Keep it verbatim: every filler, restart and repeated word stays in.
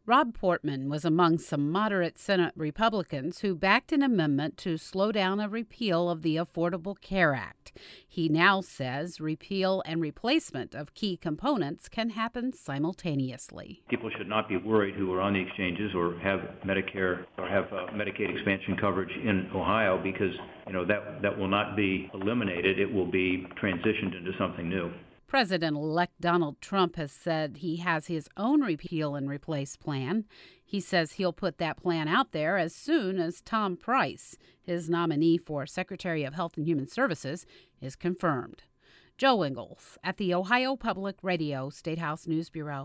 Rob Portman was among some moderate Senate Republicans who backed an amendment to slow down a repeal of the Affordable Care Act. He now says repeal and replacement of key components can happen simultaneously. People should not be worried who are on the exchanges or have Medicare or have uh, Medicaid expansion coverage in Ohio, because you know that that will not be eliminated. It will be transitioned into something new. President-elect Donald Trump has said he has his own repeal and replace plan. He says he'll put that plan out there as soon as Tom Price, his nominee for Secretary of Health and Human Services, is confirmed. Joe Ingles at the Ohio Public Radio State House News Bureau.